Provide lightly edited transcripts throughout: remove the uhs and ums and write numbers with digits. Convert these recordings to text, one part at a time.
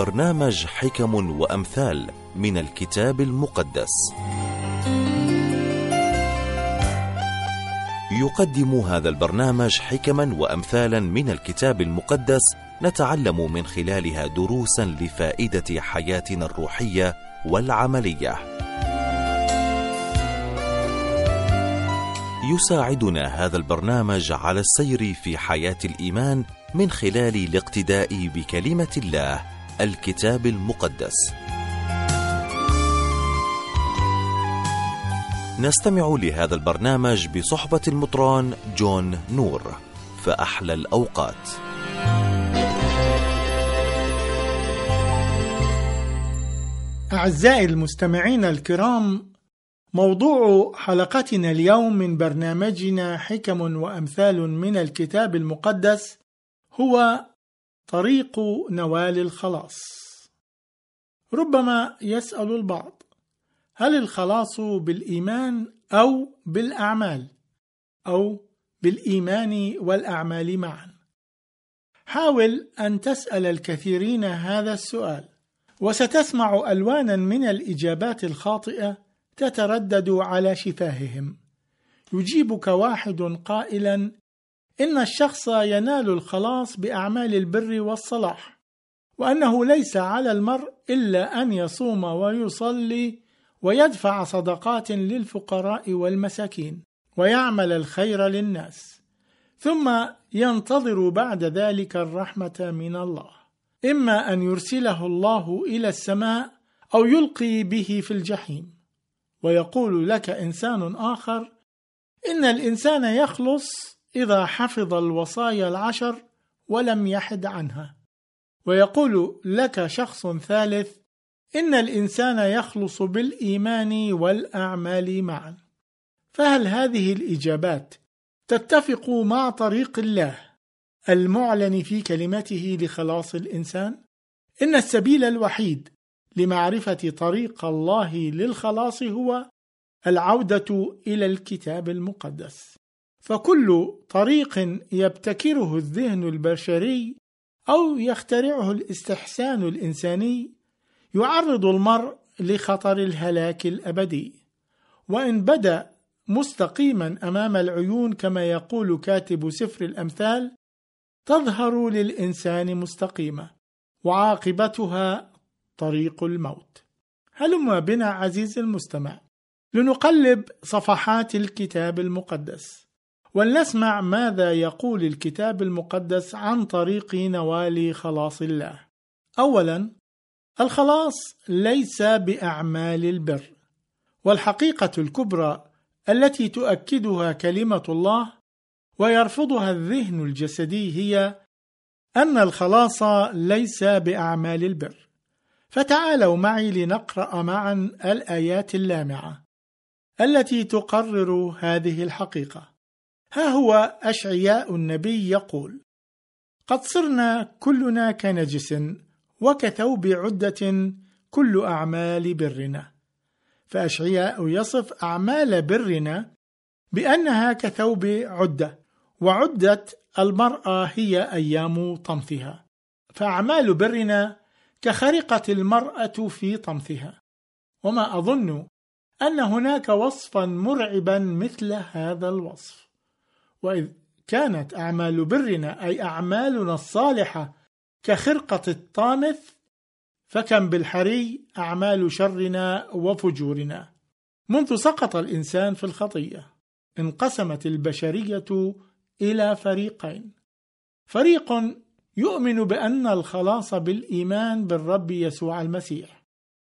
برنامج حكم وأمثال من الكتاب المقدس. يقدم هذا البرنامج حكما وأمثالا من الكتاب المقدس نتعلم من خلالها دروسا لفائدة حياتنا الروحية والعملية. يساعدنا هذا البرنامج على السير في حياة الإيمان من خلال الاقتداء بكلمة الله الكتاب المقدس. نستمع لهذا البرنامج بصحبة المطران جون نور. فأحلى الأوقات. أعزائي المستمعين الكرام، موضوع حلقتنا اليوم من برنامجنا حكم وأمثال من الكتاب المقدس هو طريق نوال الخلاص. ربما يسأل البعض: هل الخلاص بالإيمان أو بالأعمال أو بالإيمان والأعمال معا؟ حاول أن تسأل الكثيرين هذا السؤال، وستسمع ألوانا من الإجابات الخاطئة تتردد على شفاههم. يجيبك واحد قائلا: إن الشخص ينال الخلاص بأعمال البر والصلاح، وأنه ليس على المرء إلا أن يصوم ويصلي ويدفع صدقات للفقراء والمساكين ويعمل الخير للناس، ثم ينتظر بعد ذلك الرحمة من الله، إما أن يرسله الله إلى السماء أو يلقي به في الجحيم. ويقول لك إنسان آخر: إن الإنسان يخلص إذا حفظ الوصايا العشر ولم يحد عنها. ويقول لك شخص ثالث: إن الإنسان يخلص بالإيمان والأعمال معا. فهل هذه الإجابات تتفق مع طريق الله المعلن في كلمته لخلاص الإنسان؟ إن السبيل الوحيد لمعرفة طريق الله للخلاص هو العودة إلى الكتاب المقدس. فكل طريق يبتكره الذهن البشري أو يخترعه الاستحسان الإنساني يعرض المرء لخطر الهلاك الأبدي، وإن بدأ مستقيما أمام العيون كما يقول كاتب سفر الأمثال تظهر للإنسان مستقيمة، وعاقبتها طريق الموت. هلم بنا عزيزي المستمع لنقلب صفحات الكتاب المقدس ولنسمع ماذا يقول الكتاب المقدس عن طريق نوال خلاص الله. أولا، الخلاص ليس بأعمال البر، والحقيقة الكبرى التي تؤكدها كلمة الله ويرفضها الذهن الجسدي هي أن الخلاص ليس بأعمال البر. فتعالوا معي لنقرأ معا الآيات اللامعة التي تقرر هذه الحقيقة. ها هو أشعياء النبي يقول: قد صرنا كلنا كنجس وكثوب عدة كل أعمال برنا. فأشعياء يصف أعمال برنا بأنها كثوب عدة، وعدة المرأة هي أيام طمثها، فأعمال برنا كخرقة المرأة في طمثها. وما أظن أن هناك وصفا مرعبا مثل هذا الوصف. وإذ كانت أعمال برنا أي أعمالنا الصالحة كخرقة الطامث، فكم بالحري أعمال شرنا وفجورنا. منذ سقط الإنسان في الخطية انقسمت البشرية إلى فريقين: فريق يؤمن بأن الخلاص بالإيمان بالرب يسوع المسيح،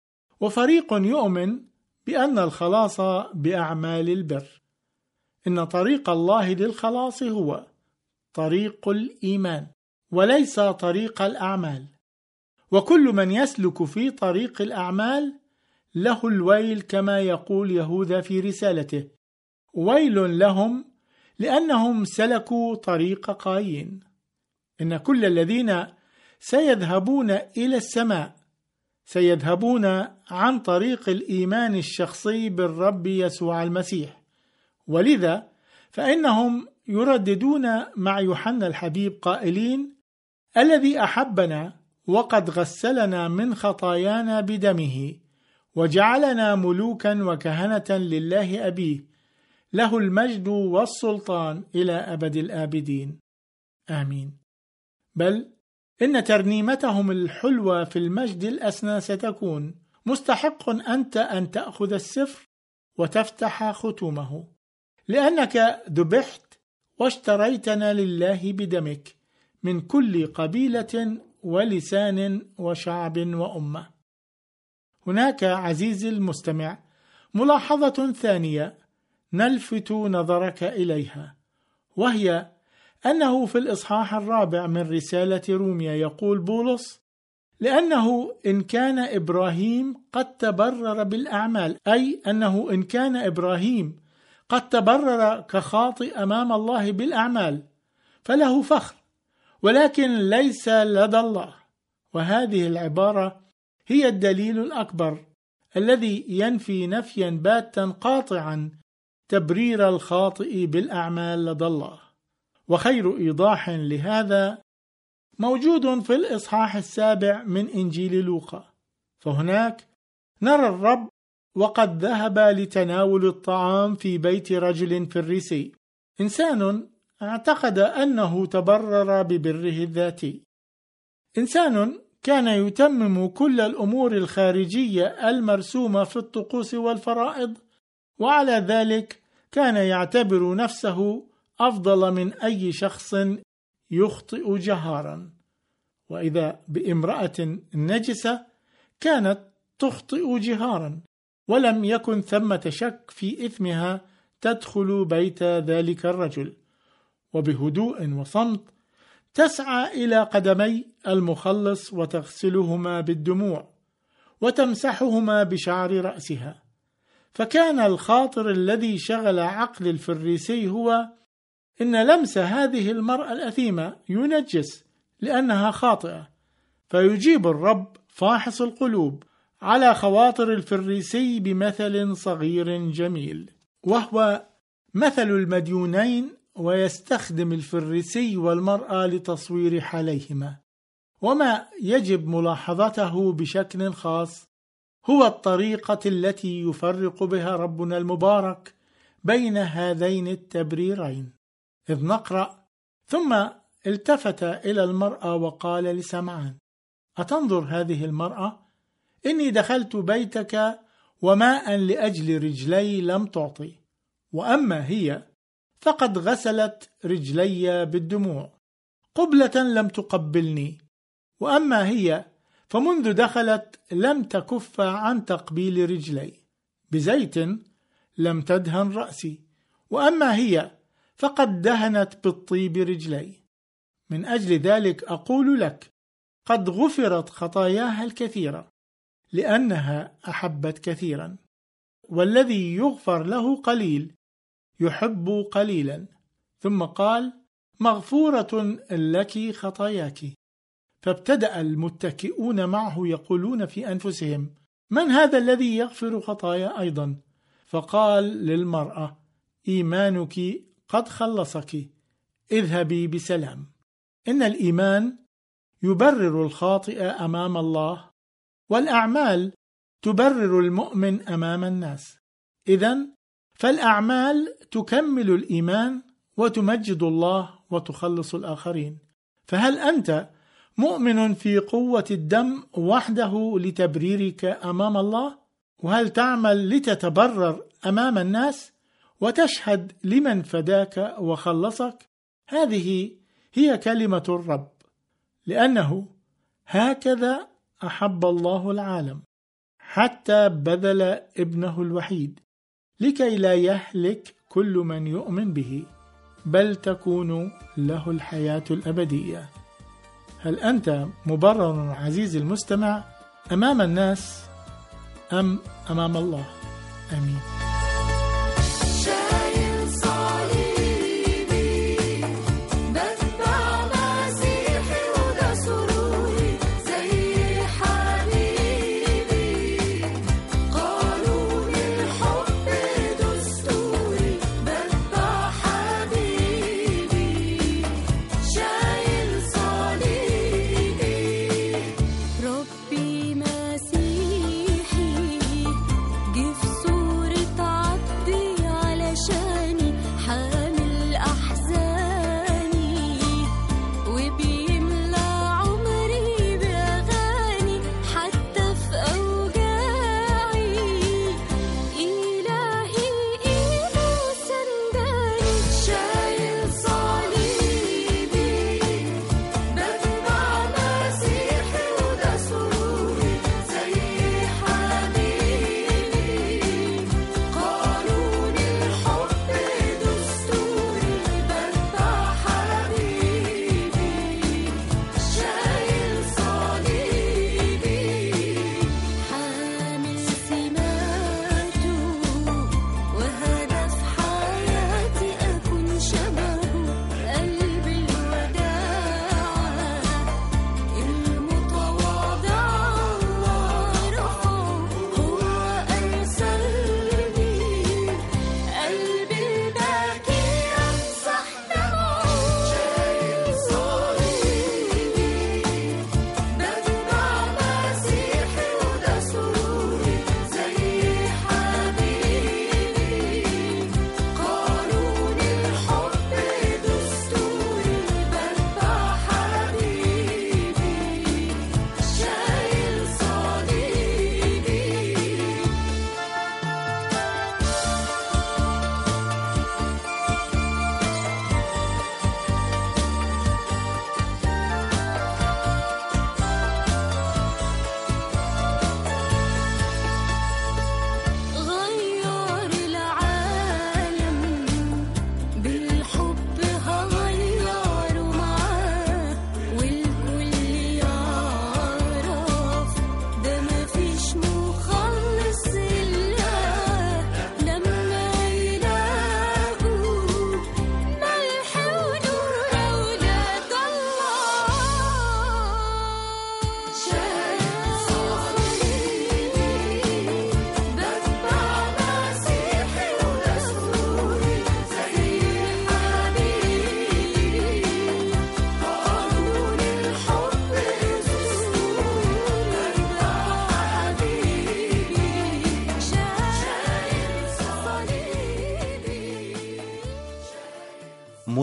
وفريق يؤمن بأن الخلاص بأعمال البر. إن طريق الله للخلاص هو طريق الإيمان وليس طريق الأعمال، وكل من يسلك في طريق الأعمال له الويل، كما يقول يهوذا في رسالته: ويل لهم لأنهم سلكوا طريق قايين. إن كل الذين سيذهبون إلى السماء سيذهبون عن طريق الإيمان الشخصي بالرب يسوع المسيح، ولذا فإنهم يرددون مع يوحنا الحبيب قائلين: الذي أحبنا وقد غسلنا من خطايانا بدمه وجعلنا ملوكا وكهنة لله أبيه، له المجد والسلطان إلى أبد الآبدين، آمين. بل إن ترنيمتهم الحلوة في المجد الأسنى ستكون: مستحق أنت أن تأخذ السفر وتفتح ختومه، لأنك ذبحت واشتريتنا لله بدمك من كل قبيلة ولسان وشعب وأمة. هناك عزيزي المستمع ملاحظة ثانية نلفت نظرك إليها، وهي أنه في الإصحاح 4 من رسالة روميا يقول بولس: لأنه إن كان إبراهيم قد تبرر بالأعمال، أي أنه إن كان إبراهيم قد تبرر كخاطئ أمام الله بالأعمال فله فخر، ولكن ليس لدى الله. وهذه العبارة هي الدليل الأكبر الذي ينفي نفيا باتا قاطعا تبرير الخاطئ بالأعمال لدى الله. وخير إيضاح لهذا موجود في الإصحاح 7 من إنجيل لوقا، فهناك نرى الرب وقد ذهب لتناول الطعام في بيت رجل فريسي، إنسان اعتقد أنه تبرر ببره الذاتي، إنسان كان يتمم كل الأمور الخارجية المرسومة في الطقوس والفرائض، وعلى ذلك كان يعتبر نفسه أفضل من أي شخص يخطئ جهارا. وإذا بامرأة نجسة كانت تخطئ جهارا، ولم يكن ثمة شك في إثمها، تدخل بيت ذلك الرجل وبهدوء وصمت تسعى إلى قدمي المخلص وتغسلهما بالدموع وتمسحهما بشعر رأسها. فكان الخاطر الذي شغل عقل الفريسي هو إن لمس هذه المرأة الأثيمة ينجس لأنها خاطئة، فيجيب الرب فاحص القلوب على خواطر الفريسي بمثل صغير جميل، وهو مثل المديونين، ويستخدم الفريسي والمرأة لتصوير حاليهما. وما يجب ملاحظته بشكل خاص هو الطريقة التي يفرق بها ربنا المبارك بين هذين التبريرين، إذ نقرأ: ثم التفت إلى المرأة وقال لسمعان: أتنظر هذه المرأة؟ إني دخلت بيتك وماء لأجل رجلي لم تعطي، وأما هي فقد غسلت رجلي بالدموع، قبلة لم تقبلني، وأما هي فمنذ دخلت لم تكف عن تقبيل رجلي، بزيت لم تدهن رأسي، وأما هي فقد دهنت بالطيب رجلي. من أجل ذلك أقول لك قد غفرت خطاياها الكثيرة، لأنها أحبت كثيرا، والذي يغفر له قليل يحب قليلا. ثم قال: مغفورة لك خطاياك. فابتدأ المتكئون معه يقولون في أنفسهم: من هذا الذي يغفر خطايا أيضا؟ فقال للمرأة: إيمانك قد خلصك، اذهبي بسلام. إن الإيمان يبرر الخاطئ أمام الله، والأعمال تبرر المؤمن أمام الناس. إذن فالأعمال تكمل الإيمان وتمجد الله وتخلص الآخرين. فهل أنت مؤمن في قوة الدم وحده لتبريرك أمام الله؟ وهل تعمل لتتبرر أمام الناس وتشهد لمن فداك وخلصك؟ هذه هي كلمة الرب، لأنه هكذا أحب الله العالم حتى بذل ابنه الوحيد، لكي لا يهلك كل من يؤمن به، بل تكون له الحياة الأبدية. هل أنت مبرر عزيزي المستمع أمام الناس أم أمام الله؟ آمين.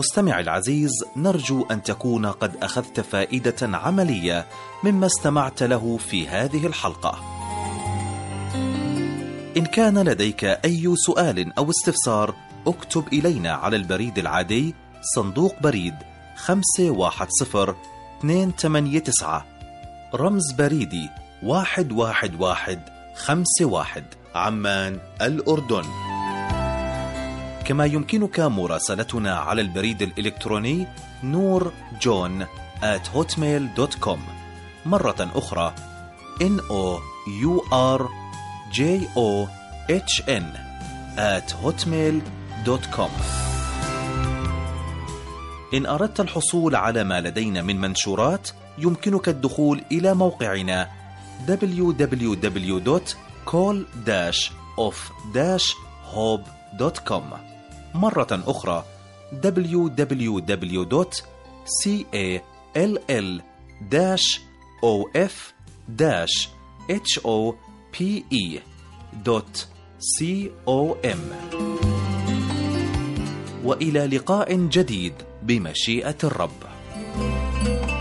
مستمع العزيز، نرجو أن تكون قد أخذت فائدة عملية مما استمعت له في هذه الحلقة. إن كان لديك أي سؤال أو استفسار اكتب إلينا على البريد العادي صندوق بريد 510289 رمز بريدي 11151 عمان الأردن. كما يمكنك مراسلتنا على البريد الإلكتروني noorjohn@hotmail.com. مرة أخرى noorjohn@hotmail.com. إن أردت الحصول على ما لدينا من منشورات يمكنك الدخول إلى موقعنا www.call-of-hope.com. مرة أخرى www.call-of-hope.com. وإلى لقاء جديد بمشيئة الرب.